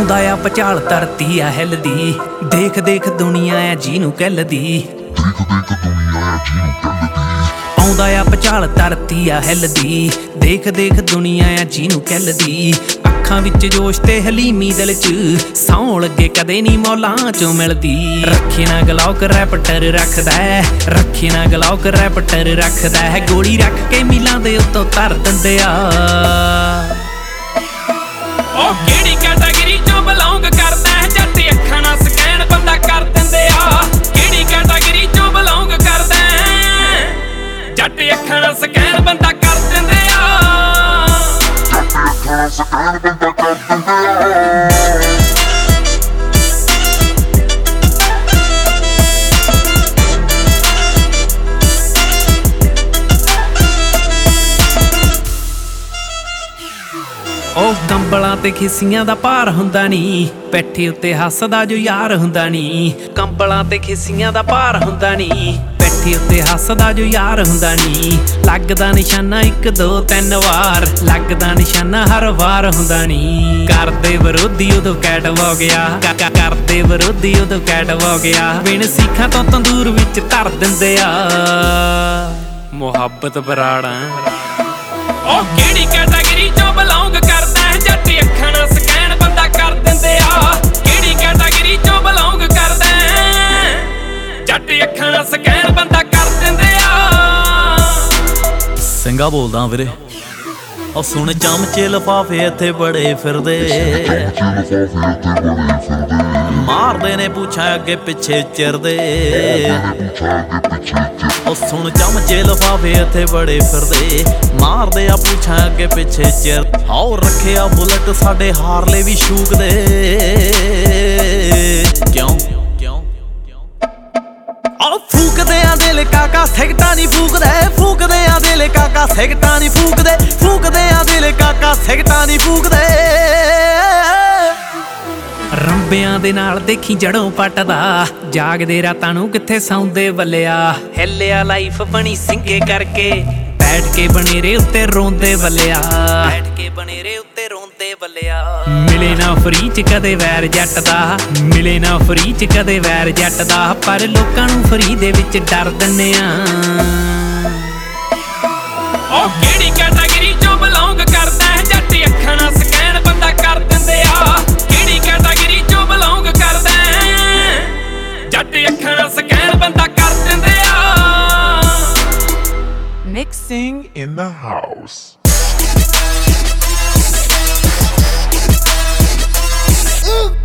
ਆਉਂਦਾ ਆ ਪਚਾਲ ਧਰਤੀ ਆ ਹਿੱਲਦੀ, ਦੇਖ ਦੇਖ ਦੁਨੀਆ ਆ ਜਿਹਨੂੰ ਕਹਿਲਦੀ। ਆਉਂਦਾ ਆ ਪਚਾਲ ਧਰਤੀ ਆ ਹਿੱਲਦੀ, ਦੇਖ ਦੇਖ ਦੁਨੀਆ ਆ ਜਿਹਨੂੰ ਕਹਿਲਦੀ। ਅੱਖਾਂ ਵਿੱਚ ਜੋਸ਼ ਤੇ ਹਲੀਮੀ ਦਿਲ ਚ ਸੌਂ ਲੱਗੇ ਕਦੇ ਨੀ ਮੌਲਾਂ ਚੋਂ ਮਿਲਦੀ। ਰੱਖੇ ਨਾ ਗਲੌਕ ਰੈਪਟਰ ਰੱਖਦਾ, ਰੱਖੇ ਨਾ ਗਲੌਕ ਰੈਪਟਰ ਰੱਖਦਾ ਹੈ। ਗੋਲੀ ਰੱਖ ਕੇ ਮੀਲਾਂ ਦੇ ਉੱਤੋਂ ਧਰ ਦਿੰਦੇ ਆ। ਉਹ ਕਿਹੜੀ ਕੈਟਾਗਰੀ ਚੋਂ ਬਿਲੋਂਗ ਕਰਦਾ ਹੈ, ਜੱਟ ਅੱਖਾਂ ਨਾਲ ਸਕੈਨ ਬੰਦਾ ਕਰ ਦਿੰਦੇ ਆ। ਕਿਹੜੀ ਕੈਟਾਗਰੀ ਚੋਂ ਬਿਲੋਂਗ ਕਰਦਾ ਹੈ, ਜੱਟ ਅੱਖਾਂ ਨਾਲ ਸਕੈਨ ਬੰਦਾ ਕਰ ਦਿੰਦੇ ਆ। ਸਕੈਨ ਬੰਦਾ ਕਰ ਦਿੰਦੇ ਆ। ਉਹ ਕੰਬਲਾਂ ਤੇ ਖਿੱਸੀਆਂ ਦਾ ਭਾਰ ਹੁੰਦਾ ਨੀ, ਪੈਠੇ ਉੱਤੇ ਹੱਸਦਾ ਜੋ ਯਾਰ ਹੁੰਦਾ ਨੀ। ਕੰਬਲਾਂ ਤੇ ਖਿੱਸੀਆਂ ਦਾ ਭਾਰ ਹੁੰਦਾ ਨੀ, ਪੈਠੇ ਉੱਤੇ ਹੱਸਦਾ ਜੋ ਯਾਰ ਹੁੰਦਾ ਨੀ। ਲੱਗਦਾ ਨਿਸ਼ਾਨਾ 1 2 3 ਵਾਰ, ਲੱਗਦਾ ਨਿਸ਼ਾਨਾ ਹਰ ਵਾਰ ਹੁੰਦਾ ਨੀ। ਕਰਦੇ ਵਿਰੋਧੀ ਉਦੋਂ ਕੈਟ ਹੋ ਗਿਆ, ਕਰਦੇ ਵਿਰੋਧੀ ਉਦੋਂ ਕੈਟ ਹੋ ਗਿਆ। ਬਿਨ ਸਿੱਖਾਂ ਤੋਂ ਤੰਦੂਰ ਵਿੱਚ ਧਰ ਦਿੰਦੇ ਆ। ਮੁਹੱਬਤ ਬਰਾੜਾਂ ਉਹ ਕਿਹੜੀ ਕੈਟਾਗਰੀ ਚੋਂ ਬਿਲੋਂਗ ਕਰਦਾ ਹੈ, ਜੱਟ ਅੱਖਾਂ ਨਾਲ ਸਕੈਨ ਬੰਦਾ ਕਰ ਦਿੰਦੇ ਆ। ਕਿਹੜੀ ਕੈਟਾਗਰੀ ਚੋਂ ਬਿਲੋਂਗ ਕਰਦਾ ਹੈ, ਜੱਟ ਅੱਖਾਂ ਨਾਲ ਸਕੈਨ ਬੰਦਾ ਕਰ ਦਿੰਦੇ ਆ। ਸਿੰਘਾ ਬੋਲਦਾ ਵੀਰੇ। ਉਹ ਸੁਣ ਚਮਚੇ ਲਫਾਫੇ ਇੱਥੇ ਬੜੇ ਫਿਰਦੇ, ਮਾਰਦੇ ਨੇ ਪੁੱਛਾਂ ਅੱਗੇ ਪਿੱਛੇ ਚਿਰਦੇ। ਉਹ ਸੁਣ ਚਮਚੇ ਲਫਾਫੇ ਇੱਥੇ ਬੜੇ ਫਿਰਦੇ, ਮਾਰਦੇ ਆ ਪੁੱਛਾਂ ਅੱਗੇ ਪਿੱਛੇ ਚਿਰ। ਆਓ ਰੱਖਿਆ ਬੁਲਟ ਸਾਡੇ ਹਾਰਲੇ ਵੀ ਸ਼ੂਕਦੇ। ਕਿਉਂ ਆਹ ਫੂਕਦੇ ਆ ਦਿਲ ਕਾਕਾ ਸਿਗਟਾਂ ਨੀ ਫੂਕਦੇ, ਫੂਕਦੇ ਆ ਦਿਲ ਕਾਕਾ ਸਿਗਟਾਂ ਨੀ ਫੂਕਦੇ, ਫੂਕਦੇ ਆ ਦਿਲ ਕਾਕਾ ਸਿਗਟਾਂ ਨੀ ਫੂਕਦੇ। ਰੰਬਿਆਂ ਦੇ ਨਾਲ ਦੇਖੀ ਜੜੋਂ ਪੱਟਦਾ, ਜਾਗਦੇ ਰਾਤਾਂ ਨੂੰ ਕਿੱਥੇ ਸੌਂਦੇ ਬੱਲਿਆ। ਹਿੱਲਿਆ ਲਾਈਫ ਬਣੀ ਸਿੰਘੇ ਕਰਕੇ, ਬੈਠ ਕੇ ਬਨੇਰੇ ਉੱਤੇ ਰੋਂਦੇ ਬੱਲਿਆ। ਬੈਠ ਕੇ ਬਨੇਰੇ ਉੱਤੇ ਰੋਂਦੇ ਬੱਲਿਆ। ਮਿਲੇ ਨਾ ਫਰੀ ਚ ਕਦੇ ਵੈਰ ਜੱਟ ਦਾ, ਮਿਲੇ ਨਾ ਫਰੀ ਚ ਕਦੇ ਵੈਰ ਜੱਟ ਦਾ। ਪਰ ਲੋਕਾਂ ਨੂੰ ਫਰੀ ਦੇ ਵਿੱਚ ਡਰ ਦਿੰਨੇ ਆ। ਉਹ ਕਿਹੜੀ ਕੈਟਾਗਰੀ ਚੋਂ ਬਿਲੋਂਗ ਕਰਦਾ ਹੈ, ਜੱਟ ਅੱਖਾਂ ਨਾਲ ਸਕੈਨ ਬੰਦਾ ਕਰ ਦਿੰਦੇ ਆ। ਕਿਹੜੀ ਕੈਟਾਗਰੀ ਚੋਂ ਬਿਲੋਂਗ ਕਰਦਾ ਹੈ, ਜੱਟ ਅੱਖਾਂ ਨਾਲ ਸਕੈਨ ਬੰਦਾ ਕਰ ਦਿੰਦੇ ਆ। Mixing in the house. Ooh.